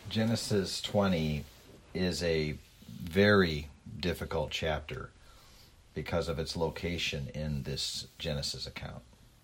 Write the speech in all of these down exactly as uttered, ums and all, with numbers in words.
Genesis twenty is a very difficult chapter because of its location in this Genesis account.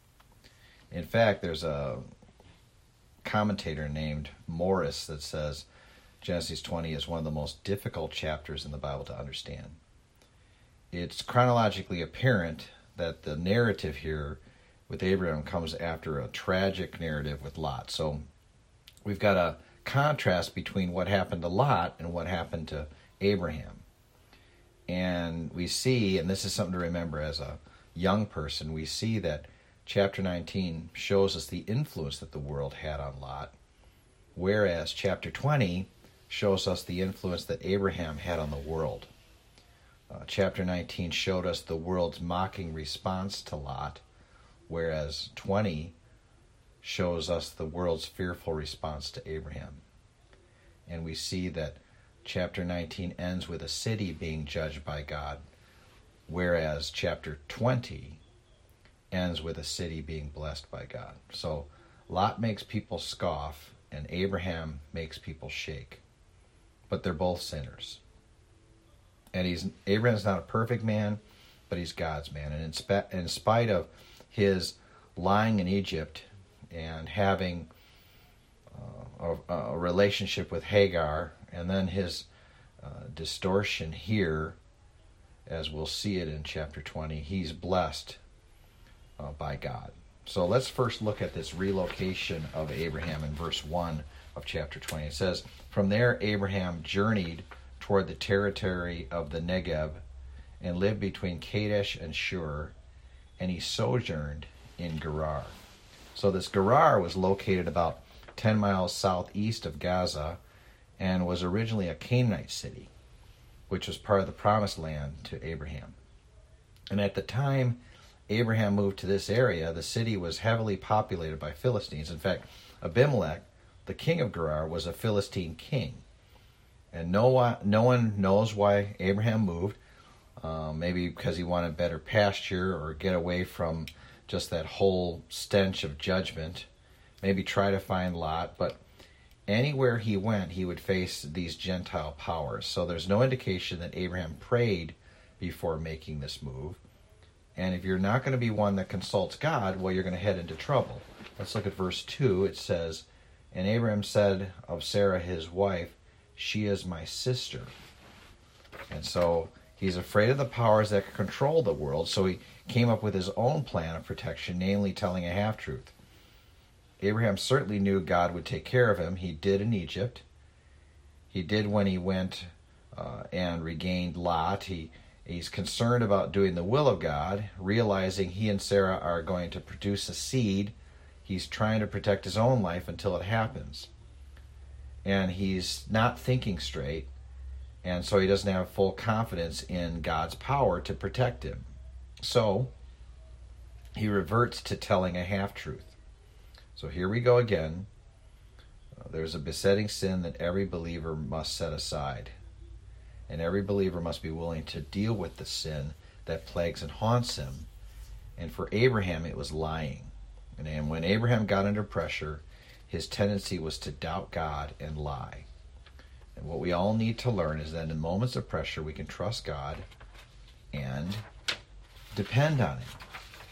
In fact, there's a commentator named Morris that says Genesis twenty is one of the most difficult chapters in the Bible to understand. It's chronologically apparent that the narrative here with Abraham comes after a tragic narrative with Lot. So we've got a contrast between what happened to Lot and what happened to Abraham. And we see, and this is something to remember as a young person, we see that chapter nineteen shows us the influence that the world had on Lot, whereas chapter twenty shows us the influence that Abraham had on the world. Uh, chapter nineteen showed us the world's mocking response to Lot, whereas twenty shows us the world's fearful response to Abraham. And we see that chapter nineteen ends with a city being judged by God, whereas chapter twenty ends with a city being blessed by God. So Lot makes people scoff, and Abraham makes people shake. But they're both sinners. And he's Abraham's not a perfect man, but he's God's man. And in, spe- in spite of his lying in Egypt and having uh, a, a relationship with Hagar, and then his uh, distortion here, as we'll see it in chapter twenty, he's blessed uh, by God. So let's first look at this relocation of Abraham in verse one of chapter twenty. It says, "From there Abraham journeyed toward the territory of the Negev and lived between Kadesh and Shur, and he sojourned in Gerar." So this Gerar was located about ten miles southeast of Gaza and was originally a Canaanite city, which was part of the promised land to Abraham. And at the time Abraham moved to this area, the city was heavily populated by Philistines. In fact, Abimelech, the king of Gerar, was a Philistine king. And no one, no one knows why Abraham moved. Um, maybe because he wanted better pasture or get away from just that whole stench of judgment. Maybe try to find Lot. But anywhere he went, he would face these Gentile powers. So there's no indication that Abraham prayed before making this move. And if you're not going to be one that consults God, well, you're going to head into trouble. Let's look at verse two. It says, "And Abraham said of Sarah his wife, 'She is my sister.'" And so he's afraid of the powers that can control the world, so he came up with his own plan of protection, namely telling a half-truth. Abraham certainly knew God would take care of him. He did in Egypt. He did when he went uh, and regained Lot. He He's concerned about doing the will of God, realizing he and Sarah are going to produce a seed. He's trying to protect his own life until it happens. And he's not thinking straight, and so he doesn't have full confidence in God's power to protect him. So he reverts to telling a half-truth. So here we go again. Uh, there's a besetting sin that every believer must set aside. And every believer must be willing to deal with the sin that plagues and haunts him. And for Abraham, it was lying. And when Abraham got under pressure, his tendency was to doubt God and lie. And what we all need to learn is that in moments of pressure, we can trust God and depend on Him.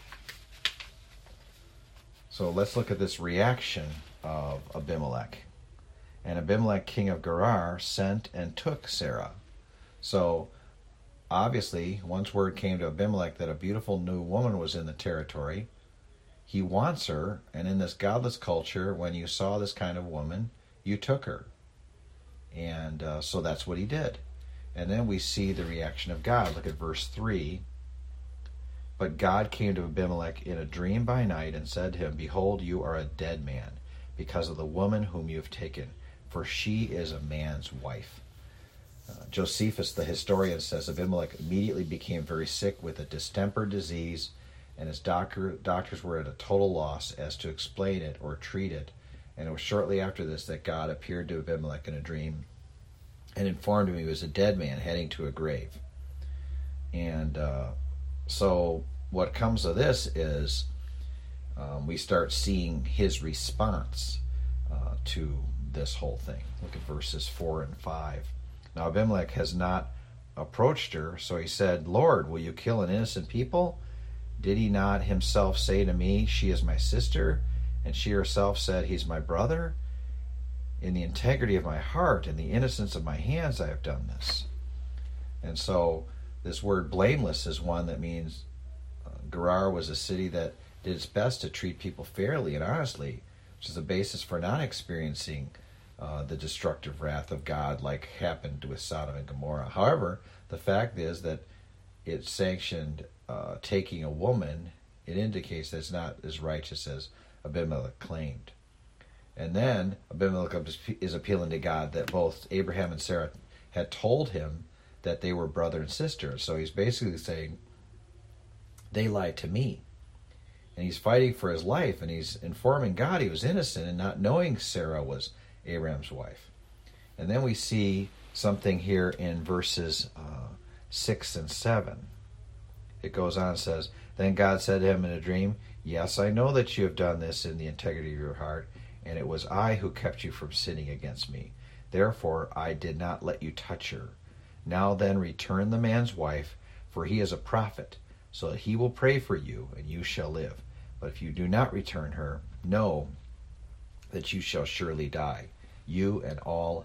So let's look at this reaction of Abimelech. "And Abimelech, king of Gerar, sent and took Sarah." So obviously, once word came to Abimelech that a beautiful new woman was in the territory, he wants her, and in this godless culture, when you saw this kind of woman, you took her. And uh, so that's what he did. And then we see the reaction of God. Look at verse three. "But God came to Abimelech in a dream by night and said to him, 'Behold, you are a dead man because of the woman whom you have taken, for she is a man's wife.'" Uh, Josephus, the historian, says Abimelech immediately became very sick with a distemper disease, and his doctor, doctors were at a total loss as to explain it or treat it. And it was shortly after this that God appeared to Abimelech in a dream and informed him he was a dead man heading to a grave. And uh, so what comes of this is um, we start seeing his response uh, to this whole thing. Look at verses four and five. Now Abimelech has not approached her, so he said, Lord, will you kill an innocent people? Did he not himself say to me, she is my sister? And she herself said, he's my brother? In the integrity of my heart and the innocence of my hands I have done this. And so this word blameless is one that means uh, Gerar was a city that did its best to treat people fairly and honestly, which is the basis for not experiencing uh, the destructive wrath of God like happened with Sodom and Gomorrah. However, the fact is that it sanctioned uh, taking a woman. It indicates that it's not as righteous as Abimelech claimed. And then Abimelech is appealing to God that both Abraham and Sarah had told him that they were brother and sister. So he's basically saying, they lied to me. And he's fighting for his life, and he's informing God he was innocent and not knowing Sarah was Abraham's wife. And then we see something here in verses uh, six and seven. It goes on and says, Then God said to him in a dream, Yes, I know that you have done this in the integrity of your heart, and it was I who kept you from sinning against me. Therefore I did not let you touch her. Now then return the man's wife, for he is a prophet, so that he will pray for you, and you shall live. But if you do not return her, know that you shall surely die, you and all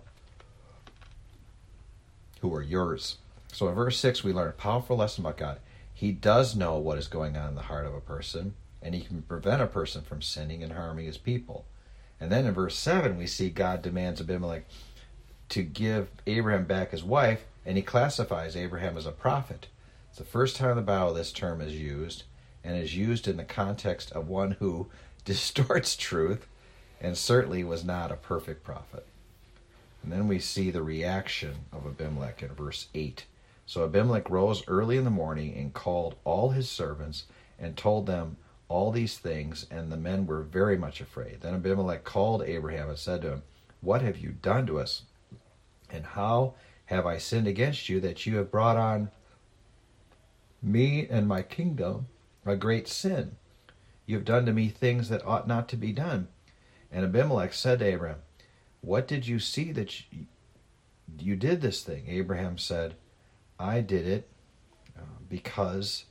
who are yours. So in verse six we learn a powerful lesson about God. He does know what is going on in the heart of a person, and he can prevent a person from sinning and harming his people. And then in verse seven we see God demands Abimelech to give Abraham back his wife, and he classifies Abraham as a prophet. It's the first time in the Bible this term is used, and is used in the context of one who distorts truth and certainly was not a perfect prophet. And then we see the reaction of Abimelech in verse eight. So Abimelech rose early in the morning and called all his servants and told them all these things, and the men were very much afraid. Then Abimelech called Abraham and said to him, What have you done to us? And how have I sinned against you that you have brought on me and my kingdom a great sin? You have done to me things that ought not to be done. And Abimelech said to Abraham, What did you see that you, you did this thing? Abraham said, I did it uh, because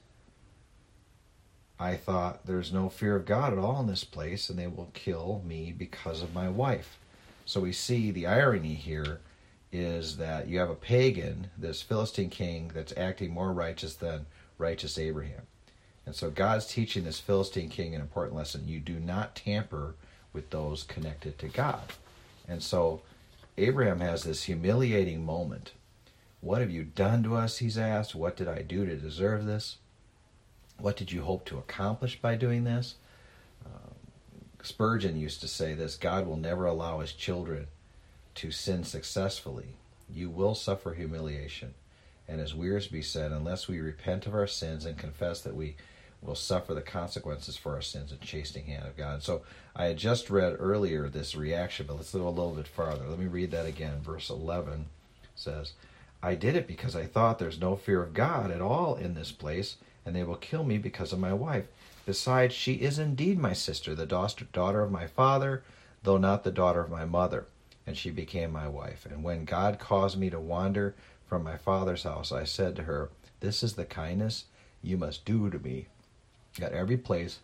I thought there's no fear of God at all in this place, and they will kill me because of my wife. So we see the irony here is that you have a pagan, this Philistine king, that's acting more righteous than righteous Abraham. And so God's teaching this Philistine king an important lesson. You do not tamper with those connected to God. And so Abraham has this humiliating moment. What have you done to us, he's asked. What did I do to deserve this? What did you hope to accomplish by doing this? Um, Spurgeon used to say this, God will never allow his children to sin successfully. You will suffer humiliation. And as Wiersbe said, unless we repent of our sins and confess that we will suffer the consequences for our sins and chastening hand of God. So I had just read earlier this reaction, but let's go a little bit farther. Let me read that again. Verse eleven says, I did it because I thought there's no fear of God at all in this place, and they will kill me because of my wife. Besides, she is indeed my sister, the daughter of my father, though not the daughter of my mother. And she became my wife. And when God caused me to wander from my father's house, I said to her, This is the kindness you must do to me. At every place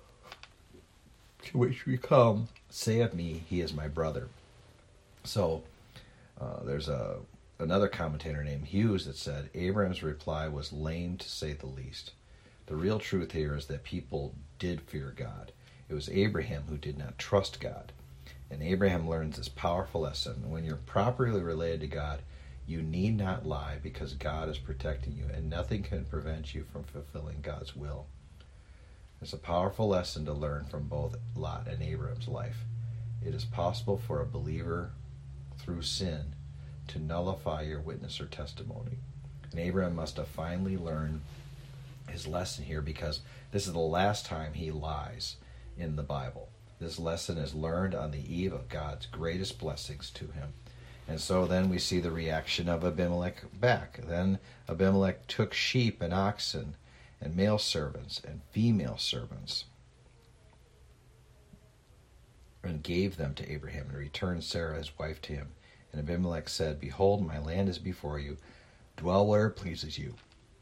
to which we come, say of me, he is my brother. So uh, there's a another commentator named Hughes that said, Abraham's reply was lame to say the least. The real truth here is that people did fear God. It was Abraham who did not trust God. And Abraham learns this powerful lesson. When you're properly related to God, you need not lie because God is protecting you, and nothing can prevent you from fulfilling God's will. It's a powerful lesson to learn from both Lot and Abraham's life. It is possible for a believer through sin to nullify your witness or testimony. And Abraham must have finally learned his lesson here, because this is the last time he lies in the Bible. This lesson is learned on the eve of God's greatest blessings to him. And so then we see the reaction of Abimelech back. Then Abimelech took sheep and oxen and male servants and female servants and gave them to Abraham, and returned Sarah his wife to him. And Abimelech said, Behold, my land is before you. Dwell where it pleases you.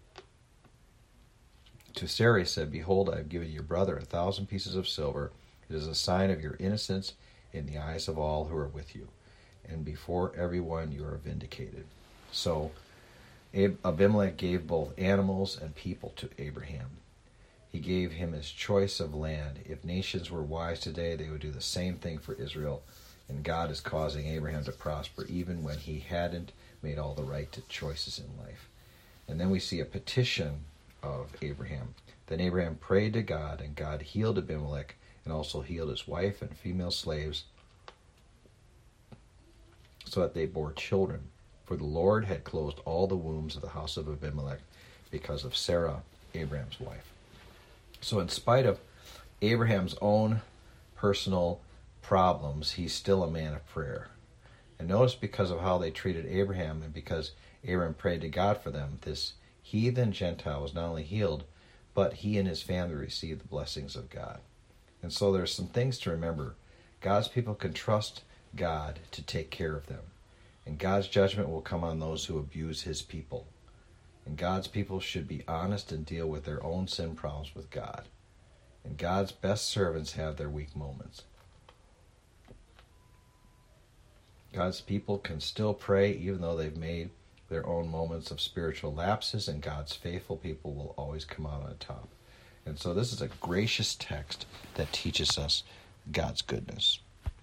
To Sarah he said, Behold, I have given your brother a thousand pieces of silver. It is a sign of your innocence in the eyes of all who are with you. And before everyone you are vindicated. So Abimelech gave both animals and people to Abraham. He gave him his choice of land. If nations were wise today, they would do the same thing for Israel. And God is causing Abraham to prosper even when he hadn't made all the right choices in life. And then we see a petition of Abraham. Then Abraham prayed to God, and God healed Abimelech and also healed his wife and female slaves so that they bore children. For the Lord had closed all the wombs of the house of Abimelech because of Sarah, Abraham's wife. So in spite of Abraham's own personal problems, he's still a man of prayer. And notice because of how they treated Abraham and because Abraham prayed to God for them, this heathen Gentile was not only healed, but he and his family received the blessings of God. And so there's some things to remember. God's people can trust God to take care of them. And God's judgment will come on those who abuse his people. And God's people should be honest and deal with their own sin problems with God. And God's best servants have their weak moments. God's people can still pray even though they've made their own moments of spiritual lapses, and God's faithful people will always come out on top. And so this is a gracious text that teaches us God's goodness.